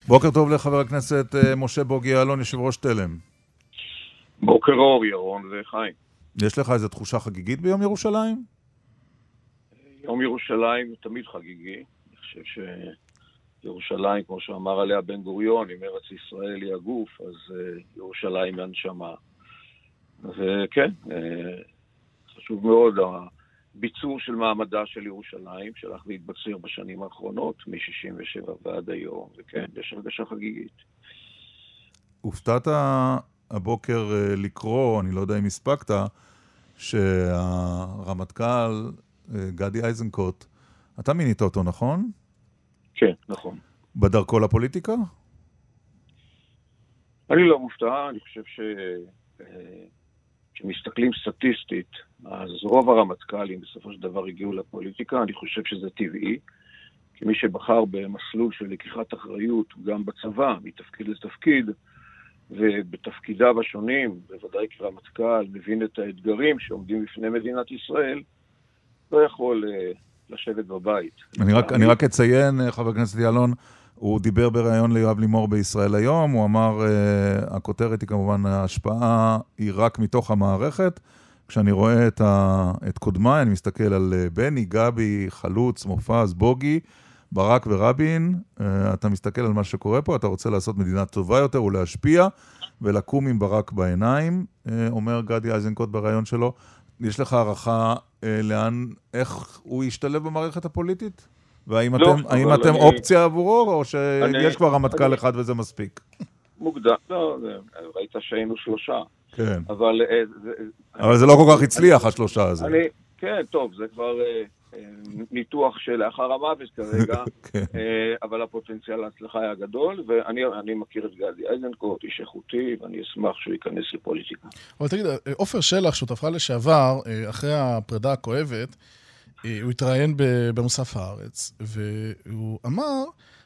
בוקר טוב לחבר הכנסת משה בוגי יעלון, יושב ראש תלם. בוקר אור, ירון וחיים. יש לך איזו תחושה חגיגית ביום ירושלים? יום ירושלים הוא תמיד חגיגי. אני חושב שירושלים, כמו שאמר עליה בן גוריון, אם ארץ ישראל היא הגוף, אז ירושלים היא הנשמה. וכן, חשוב מאוד הביצור של מעמדה של ירושלים, שהלך והתבצר בשנים האחרונות, מ-67 ועד היום, וכן, יש הרגשה חגיגית. הופתעת הבוקר לקרוא, אני לא יודע אם הספקת, שהרמטכ"ל גדי איזנקוט, אתה מינית אותו, נכון? כן, נכון. בדרכו לפוליטיקה? אני לא מופתע, אני חושב כשמסתכלים סטטיסטית, אז רוב הרמטכ"לים בסופו של דבר הגיעו לפוליטיקה, אני חושב שזה טבעי, כי מי שבחר במסלול של לקיחת אחריות, גם בצבא, מתפקיד לתפקיד, ובתפקידיו השונים, בוודאי כרמטכ"ל, מבין את האתגרים שעומדים בפני מדינת ישראל, לא יכול לשבת בבית. אני רק אציין, חבר הכנסת יעלון, הוא דיבר בראיון ליואב לימור בישראל היום, הוא אמר, הכותרת היא כמובן, ההשפעה היא רק מתוך המערכת, כשאני רואה את קודמיי, אני מסתכל על בני, גבי, חלוץ, מופז, בוגי, ברק ורבין, אתה מסתכל על מה שקורה פה, אתה רוצה לעשות מדינה טובה יותר ולהשפיע, ולקום עם ברק בעיניים, אומר גדי איזנקוט בראיון שלו. יש לך הערכה איך הוא ישתלב במערכת הפוליטית? והאם אתם אופציה עבורו, או שיש כבר רמטכ"ל אחד וזה מספיק? מוקדם, לא, ראית שהיינו 3. כן. אבל זה לא כל כך הצליח, 3 הזה. כן, טוב, זה כבר ניתוח שלאחר המוות כרגע, אבל הפוטנציאל ההצלחה היה גדול, ואני מכיר את גדי איזנקוט, איש איכותי, ואני אשמח שהוא ייכנס לפוליטיקה. אבל תגיד, עופר שלח, שותפך לשעבר, אחרי הפרידה הכואבת, הוא התראיין במוסף הארץ, והוא אמר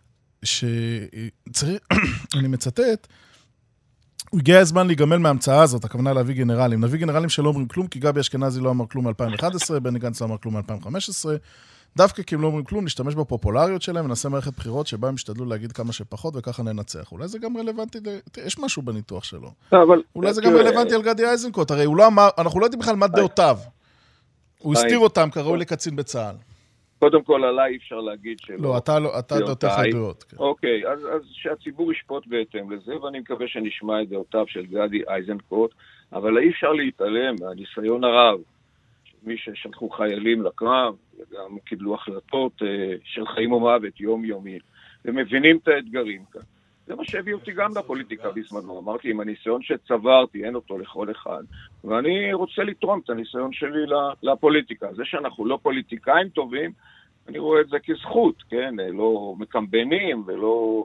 שצריך, אני מצטט, הוא הגיע הזמן להיגמל מההמצאה הזאת, הכוונה להביא גנרלים. נביא גנרלים שלא אומרים כלום, כי גבי אשכנזי לא אמר כלום מ-2011, בני גנץ לא אמר כלום מ-2015, דווקא כי הם לא אומרים כלום, נשתמש בפופולריות שלהם, ונעשה מערכת בחירות שבה הם ישתדלו להגיד כמה שפחות, וככה ננצח. אולי זה גם רלוונטי, יש משהו בניתוח שלו. אולי זה גם רלוונטי על גדי איזנקוט, הרי הוא לא אמר, אנחנו לא יודעים בכלל מה דעותיו. הוא הסתיר אותם כראוי לקצין בצה"ל. קודם כל, עליי אפשר להגיד שלא. לא, אתה דעותיך דעות. אוקיי, אז שהציבור ישפוט בהתאם לזה, ואני מקווה שנשמע את דעותיו של גדי איזנקוט, אבל אי אפשר להתעלם מהניסיון הרב, מי ששלחו חיילים לקרב, וגם קיבלו החלטות של חיים ומוות יומיומי, ומבינים את האתגרים כאן. זה מה שהביא אותי גם לפוליטיקה בזמנו. אמרתי, עם הניסיון שצברתי, אין אותו לכל אחד, ואני רוצה לתרום את הניסיון שלי לפוליטיקה. זה שאנחנו לא פוליטיקאים טובים, אני רואה את זה כזכות, כן? לא מקמבנים ולא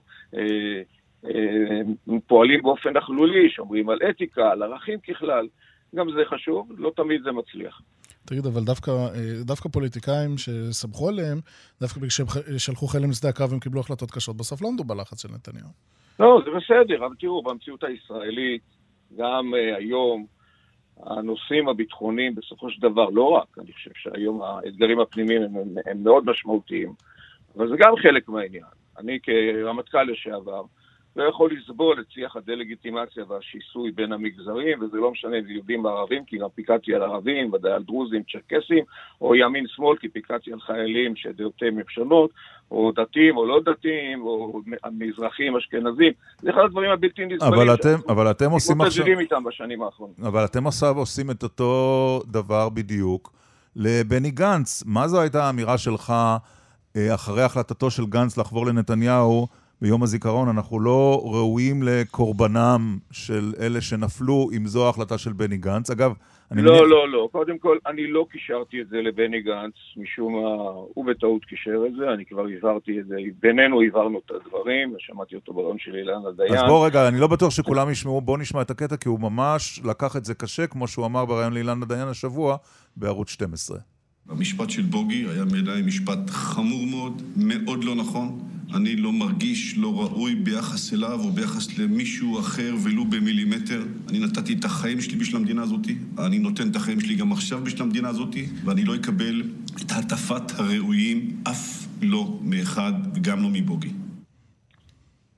פועלים באופן נכלולי, שאומרים על אתיקה, על ערכים ככלל. גם זה חשוב, לא תמיד זה מצליח. תגיד, אבל דווקא פוליטיקאים שסמכו עליהם, דווקא כשהם שלחו חיילים לשדה הקרב הם קיבלו החלטות קשות, בסוף לא עמדו בלחץ של נתניהו. לא, זה בסדר, אבל תראו, במציאות הישראלית, גם היום, הנושאים הביטחוניים בסופו של דבר, לא רק, אני חושב שהיום האתגרים הפנימיים הם מאוד משמעותיים, אבל זה גם חלק מהעניין. אני כרמטכ"ל לשעבר, לא יכול לסבול את שיח הדלגיטימציה והשיסוי בין המגזרים, וזה לא משנה אם יהודים וערבים, כי גם פיקדתי על ערבים, ודאי על דרוזים, צ'רקסים, או ימין-שמאל, כי פיקדתי על חיילים שדעותיהם שונות, או דתיים או לא דתיים, או מזרחים, אשכנזים. זה אחד הדברים הבלתי נסבלים. אבל אתם עושים עכשיו... איתם בשנים האחרונות. אבל אתם עכשיו עושים את אותו דבר בדיוק לבני גנץ. מה זו הייתה האמירה שלך אחרי החלטתו של גנץ לחבור לנתניהו, ביום הזיכרון? אנחנו לא ראויים לקורבנם של אלה שנפלו, אם זו ההחלטה של בני גנץ. אגב, לא. קודם כל, אני לא קישרתי את זה לבני גנץ, משום מה, הוא בטעות קישר את זה, אני כבר הבהרתי את זה, בינינו הבהרנו את הדברים, שמעתי אותו ברעיון של אילן הדיין. אז בוא רגע, אני לא בטוח שכולם ישמעו, בוא נשמע את הקטע, כי הוא ממש לקח את זה קשה, כמו שהוא אמר ברעיון לאילן הדיין השבוע, בערוץ 12. המשפט של בוגי היה בעיניי משפט חמור מאוד, מאוד לא נכון. אני לא מרגיש לא ראוי ביחס אליו או ביחס למישהו אחר ולו במילימטר. אני נתתי את החיים שלי בשביל המדינה הזאת, אני נותן את החיים שלי גם עכשיו בשביל המדינה הזאת, ואני לא אקבל את הטפת הראויים, אף לא מאחד וגם לא מבוגי.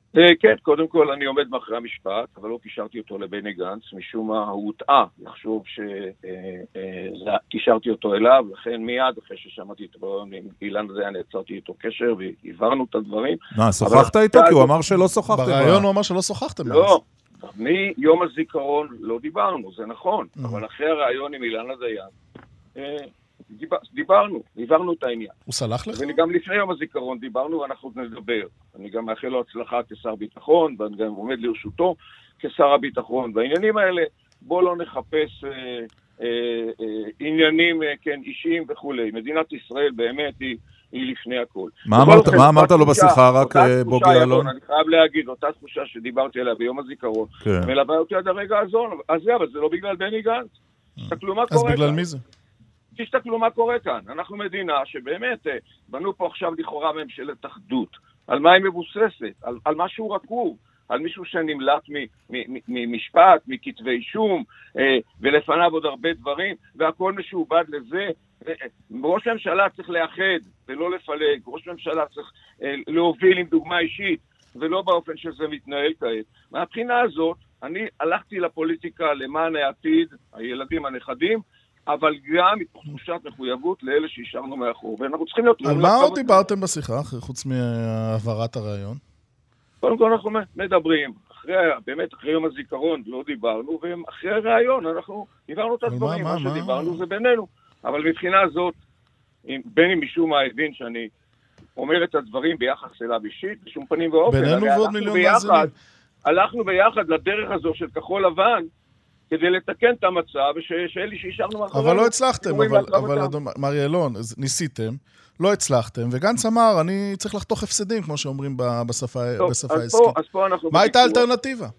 כן, קודם כל אני עומד מאחורי המשפט, אבל לא קישרתי אותו לבני גנץ, משום מה הוא הוטעה לחשוב שקישרתי אותו אליו, לכן מיד אחרי ששמעתי את הדברים עם אילן הזה, אני יצרתי איתו קשר והעברנו את הדברים. שוחחת איתו? כי הוא אמר שלא שוחחתם. ברעיון הוא אמר שלא שוחחתם. לא, מיום הזיכרון לא דיברנו, זה נכון, אבל אחרי הרעיון עם אילן הדיין, דיברנו את העניין. הוא סלח לך? וגם לפני יום הזיכרון דיברנו ואנחנו נדבר. אני גם מאחל לו הצלחה כשר ביטחון, ואני גם עומד לרשותו כשר הביטחון. והעניינים האלה, בוא לא נחפש עניינים אישיים וכולי. מדינת ישראל באמת היא לפני הכל. מה אמרת לו בשיחה, רק בוגי יעלון? אני חייב להגיד, אותה תחושה שדיברתי עליה ביום הזיכרון, מלווה אותי עד הרגע הזה, אבל זה לא בגלל בני גנץ. תסתכלו מה קורה. אז בגלל מי זה? תסתכלו מה קורה כאן. אנחנו מדינה שבאמת בנו פה עכשיו לכאורה ממשלת אחדות. על מה היא מבוססת? על משהו רקוב. על מישהו שנמלט ממשפט, מכתבי אישום, ולפניו עוד הרבה דברים, והכל משועבד לזה. ראש ממשלה צריך לאחד ולא לפלג. ראש ממשלה צריך להוביל עם דוגמה אישית, ולא באופן שזה מתנהל כעת. מהבחינה הזאת, אני הלכתי לפוליטיקה למען העתיד, הילדים הנכדים, אבל גם מתוך תחושת מחויבות לאלה שהשארנו מאחור. ואנחנו צריכים להיות... על מה עוד דיברתם בשיחה, חוץ מהעברת הרעיון? קודם כל אנחנו מדברים. באמת אחרי יום הזיכרון לא דיברנו, ואחרי הרעיון אנחנו דיברנו את הדברים. מה שדיברנו זה בינינו. אבל מבחינה הזאת, בין אם משום מה הבין שאני אומר את הדברים ביחס אליו אישית, בשום פנים ואופן. בינינו ועוד מיליון מאזינים. הלכנו ביחד לדרך הזו של כחול לבן, כדי לתקן את המצב, ושאלי שישרנו מאחורינו. אבל לא הצלחתם, אבל מר יעלון, ניסיתם, לא הצלחתם, וגנץ אמר, אני צריך לחתוך הפסדים, כמו שאומרים בשפה העסקית. מה הייתה האלטרנטיבה?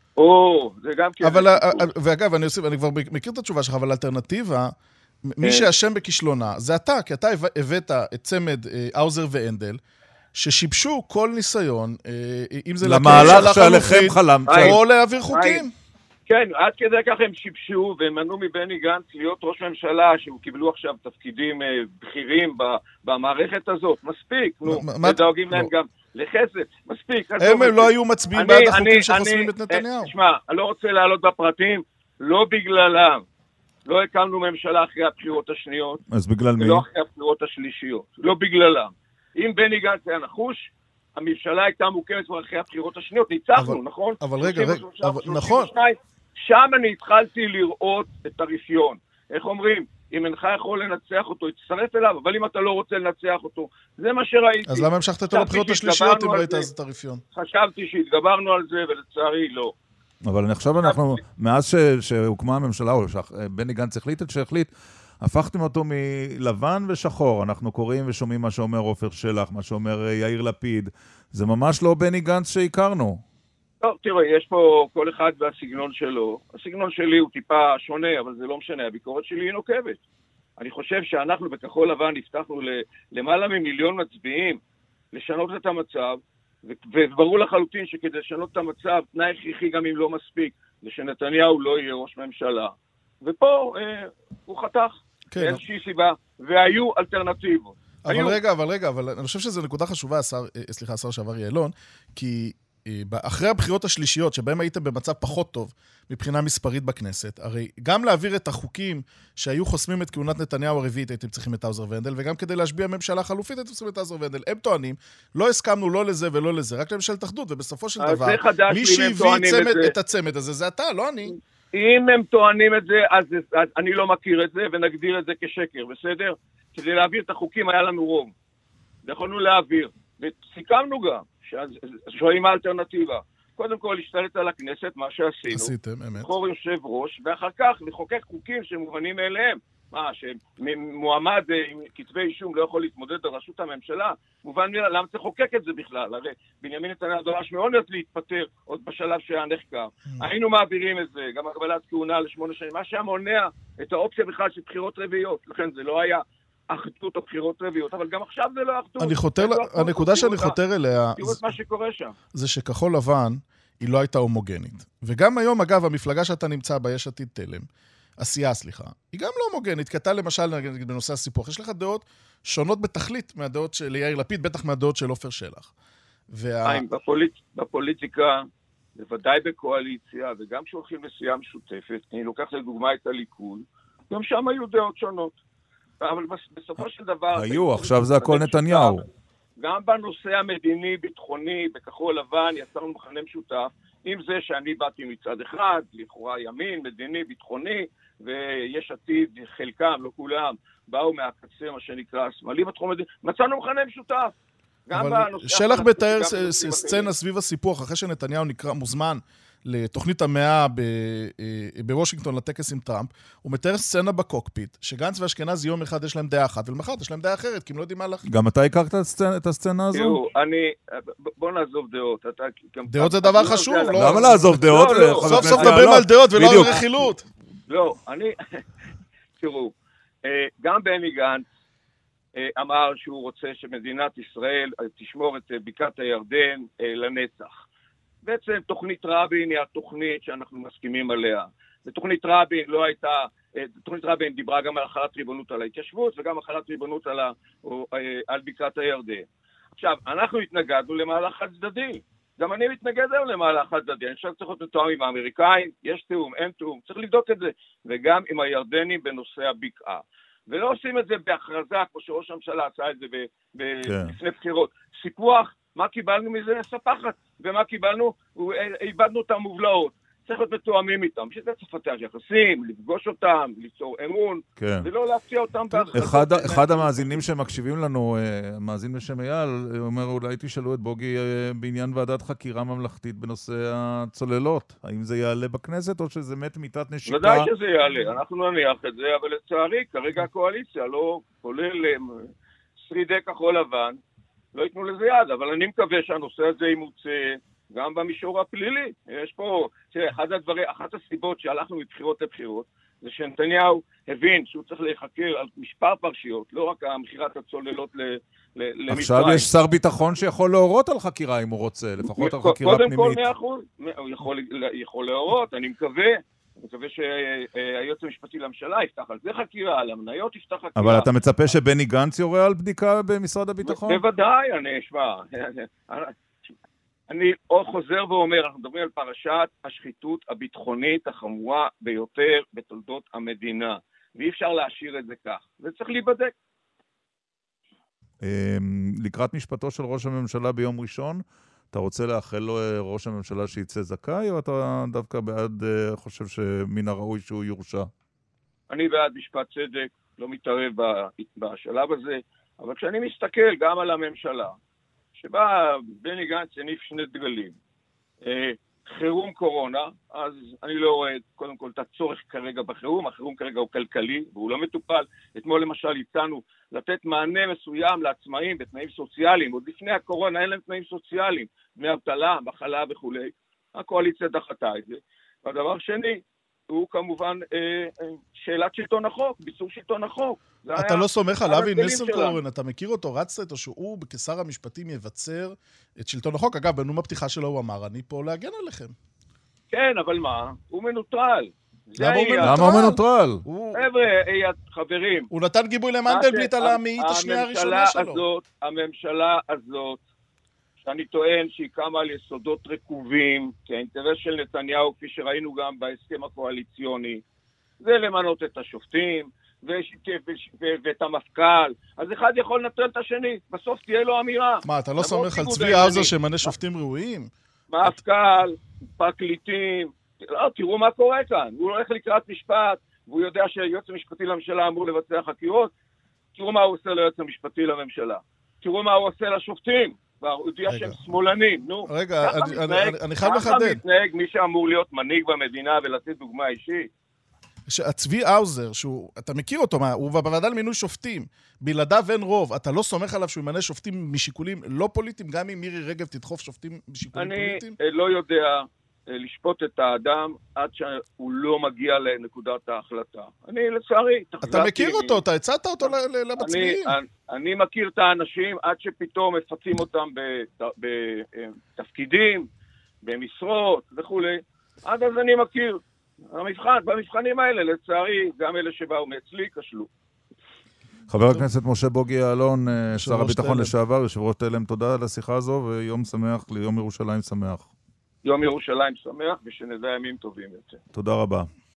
זה גם כן. ואגב, אני כבר מכיר את התשובה שלך, אבל האלטרנטיבה, מי שאשם בכישלונה, זה אתה, כי אתה הבאת את צמד האוזר ואנדל, ששיבשו כל ניסיון, אם זה למהלך שעליכם חלמת, או להעביר חוקים. כן, עד כדי כך הם שיבשו והם מנעו מבני גנץ להיות ראש ממשלה, שהוא קיבלו עכשיו תפקידים בכירים במערכת הזאת. מספיק, ודואגים להם גם לחסד. מספיק. הם לא היו מצביעים בעד החוקים שחוסמים את נתניהו. תשמע, אני לא רוצה לעלות בפרטים, לא בגללם. לא הקמנו ממשלה אחרי הבחירות השניות. אז בגלל מי? ולא אחרי הבחירות השלישיות. לא בגללם. אם בני גנץ היה נחוש, הממשלה הייתה מוקמת כבר אחרי הבחירות השניות. ניצחנו, נכון? אבל רגע, נכון. שם אני התחלתי לראות את הרפיון. איך אומרים? אם אינך יכול לנצח אותו, תצטרף אליו, אבל אם אתה לא רוצה לנצח אותו, זה מה שראיתי. אז למה המשכת אותו לבחירות השלישיות אם ראית אז את הרפיון? חשבתי שהתגברנו על זה, ולצערי לא. אבל עכשיו אנחנו, מאז שהוקמה הממשלה, או שבני גנץ החליט את שהחליט, הפכתם אותו מלבן ושחור. אנחנו קוראים ושומעים מה שאומר עופר שלח, מה שאומר יאיר לפיד. זה ממש לא בני גנץ שהכרנו. טוב, תראה, יש פה כל אחד והסגנון שלו. הסגנון שלי הוא טיפה שונה, אבל זה לא משנה. הביקורת שלי היא נוקבת. אני חושב שאנחנו בכחול לבן הבטחנו למעלה ממיליון מצביעים לשנות את המצב, וברור לחלוטין שכדי לשנות את המצב, תנאי הכרחי גם אם לא מספיק, זה שנתניהו לא יהיה ראש ממשלה. ופה הוא חתך. כן. איזושהי סיבה, והיו אלטרנטיבות. אבל אני חושב שזו נקודה חשובה, השר שעבר יעלון, כי אחרי הבחירות השלישיות, שבהם הייתם במצב פחות טוב מבחינה מספרית בכנסת, הרי גם להעביר את החוקים שהיו חוסמים את כהונת נתניהו הרביעית, הייתם צריכים את האוזר ואנדל, וגם כדי להשביע ממשלה חלופית, הייתם צריכים את האוזר ואנדל. הם טוענים, לא הסכמנו לא לזה ולא לזה, רק לממשלת אחדות, ובסופו של דבר, מי שהביא את הצמד הזה, זה אתה, לא אני. אם הם טוענים את זה, אז אני לא מכיר את זה, ונגדיר את זה כשקר, בסדר? כדי להעביר את החוקים היה לנו רוב. יכולנו להעביר. וסיכמנו גם, שואלים האלטרנטיבה. קודם כל, להשתלט על הכנסת, מה שעשינו. עשיתם, אמת. לבחור יושב ראש, ואחר כך לחוקק חוקים שמובנים מאליהם. מה, שמועמד עם כתבי אישום לא יכול להתמודד על ראשות הממשלה? מובן מילה, למה צריך לחוקק את זה בכלל? הרי בנימין נתניהו דרש מאוד להתפטר עוד בשלב שהיה נחקר. היינו מעבירים את זה, גם הגבלת כהונה ל8 שנים, מה שמונע את האופציה בכלל של בחירות רביעיות. לכן זה לא היה אחדות או בחירות רביעיות, אבל גם עכשיו זה לא אחדות. הנקודה שאני חותר אליה, תראו את מה שקורה שם. זה שכחול לבן היא לא הייתה הומוגנית. וגם היום, אגב, המפלגה שאתה נמצא בה, יש עתיד תלם, עשייה, סליחה, היא גם לא הומוגנית, כי אתה למשל, בנושא הסיפוח, יש לך דעות שונות בתכלית מהדעות של יאיר לפיד, בטח מהדעות של עופר שלח. בפוליטיקה, בוודאי בקואליציה, וגם כשהולכים לסיעה משותפת, אני לוקח לדוגמה את הליכוד, גם שם היו דעות שונות. אבל בסופו של דבר... היו, עכשיו זה הכל נתניהו. גם בנושא המדיני-ביטחוני, בכחול לבן, יצרנו מחנה משותף, עם זה שאני באתי מצד אחד, לכאורה ימין, מדיני, ביטחוני, ויש עתיד, חלקם, לא כולם, באו מהקצה, מה שנקרא, השמאלי בתחום המדיני, מצאנו מחנה משותף. אבל שלח מתאר סצנה סביב הסיפוח, אחרי שנתניהו מוזמן לתוכנית המאה בוושינגטון לטקס עם טראמפ, הוא מתאר סצנה בקוקפיט, שגנץ ואשכנזי יום אחד יש להם דעה אחת, ולמחר יש להם דעה אחרת, כי הם לא יודעים מה להחליט. גם אתה הכרת את הסצנה הזו? תראו, בוא נעזוב דעות. דעות זה דבר חשוב, לא? למה לעזוב דעות? סוף סוף מדברים על דעות ולא על רכילות. לא, תראו, גם בני גנץ אמר שהוא רוצה שמדינת ישראל תשמור את בקעת הירדן לנצח. בעצם תוכנית רבין היא התוכנית שאנחנו מסכימים עליה. ותוכנית רבין לא הייתה, תוכנית רבין דיברה גם על החלת ריבונות על ההתיישבות, וגם החלת ריבונות על בקעת הירדן. עכשיו, אנחנו התנגדנו למהלך חד צדדי. גם אני מתנגד היום למהלך חד צדדי. אני חושב שצריך להיות מתואם עם האמריקאים, יש תאום, אין תאום, צריך לבדוק את זה. וגם עם הירדנים בנושא הבקעה. ולא עושים את זה בהכרזה, כמו שראש הממשלה עשה את זה לפני בחירות. סיפוח, מה קיבלנו מזה? ספחת. ומה קיבלנו? איבדנו אותם מובלעות. צריך להיות מתואמים איתם. שזה צריך לפתח יחסים, לפגוש אותם, ליצור אמון, ולא להפתיע אותם. אחד המאזינים שמקשיבים לנו, מאזין בשם אייל, אומר, אולי תשאלו את בוגי בעניין ועדת חקירה ממלכתית בנושא הצוללות. האם זה יעלה בכנסת או שזה מת מיטת נשיקה? ודאי שזה יעלה. אנחנו נניח את זה, אבל לצערי, כרגע הקואליציה לא כולל שרידי כחול לבן, לא ייתנו לזה יד, אבל אני מקווה שהנושא הזה ימוצא גם במישור הפלילי. יש פה, תראה, אחת הסיבות שהלכנו מבחירות לבחירות, זה שנתניהו הבין שהוא צריך להיחקר על מספר פרשיות, לא רק המכירת הצוללות למצרים. עכשיו יש שר ביטחון שיכול להורות על חקירה אם הוא רוצה, לפחות על חקירה פנימית. קודם כל 100%, הוא יכול להורות, אני מקווה שהיועץ המשפטי לממשלה יפתח על זה חקירה, על המניות יפתח חקירה. אבל אתה מצפה שבני גנץ יורה על בדיקה במשרד הביטחון? בוודאי, אני חוזר ואומר, אנחנו מדברים על פרשת השחיתות הביטחונית החמורה ביותר בתולדות המדינה, ואי אפשר להשאיר את זה כך, זה צריך להיבדק. לקראת משפטו של ראש הממשלה ביום ראשון, אתה רוצה לאחל לו ראש הממשלה שיצא זכאי, או אתה דווקא בעד חושב שמן הראוי שהוא יורשע? אני בעד משפט צדק, לא מתערב בשלב הזה, אבל כשאני מסתכל גם על הממשלה, שבה בני גנץ הניף שני דגלים, חירום קורונה, אז אני לא רואה קודם כל את הצורך כרגע בחירום, החירום כרגע הוא כלכלי והוא לא מטופל. אתמול למשל הצענו לתת מענה מסוים לעצמאים בתנאים סוציאליים, עוד לפני הקורונה אין להם תנאים סוציאליים, דמי אבטלה, מחלה וכו'. הקואליציה דחתה את זה. והדבר שני, הוא כמובן שאלת שלטון החוק, ביצור שלטון החוק. אתה לא סומך על אבי ניסנקורן, אתה מכיר אותו, רצת איתו שהוא כשר המשפטים יבצר את שלטון החוק. אגב, בנאום הפתיחה שלו הוא אמר, אני פה להגן עליכם. כן, אבל מה? הוא מנוטרל. למה הוא מנוטרל? חבר'ה, חברים. הוא נתן גיבוי למנדלבליט על המאית השנייה הראשונה שלו. הממשלה הזאת, שאני טוען שהיא קמה על יסודות רקובים, כי האינטרס של נתניהו, כפי שראינו גם בהסכם הקואליציוני, זה למנות את השופטים ואת המפכ"ל. אז אחד יכול לנטרל את השני, בסוף תהיה לו אמירה. מה, אתה לא סומך על צבי האוזר שמנה שופטים ראויים? מפכ"ל, פרקליטים, לא, תראו מה קורה כאן. הוא הולך לקראת משפט, והוא יודע שהיועץ המשפטי לממשלה אמור לבצע חקירות. תראו מה הוא עושה ליועץ המשפטי לממשלה. תראו מה הוא עושה לשופטים. הוא יודע שהם שמאלנים, נו. רגע, אני חייב לחדד. ככה מתנהג מי שאמור להיות מנהיג במדינה ולתת דוגמה אישית. צבי האוזר, אתה מכיר אותו, הוא בוועדה למינוי שופטים, בלעדיו אין רוב, אתה לא סומך עליו שהוא ימנה שופטים משיקולים לא פוליטיים, גם אם מירי רגב תדחוף שופטים משיקולים פוליטיים? אני לא יודע לשפוט את האדם עד שהוא לא מגיע לנקודת ההחלטה. אני לצערי... אתה מכיר אותו, אתה הצעת אותו למצביעים. אני מכיר את האנשים עד שפתאום מפצים אותם בתפקידים, במשרות וכו'. עד אז אני מכיר. במבחנים האלה, לצערי, גם אלה שבאו מאצלי כשלו. חבר הכנסת משה בוגי יעלון, שר הביטחון לשעבר, יושב ראש תלם, תודה על השיחה הזו, ויום שמח, ליום ירושלים שמח. יום ירושלים שמח, ושנדע ימים טובים יותר. תודה רבה.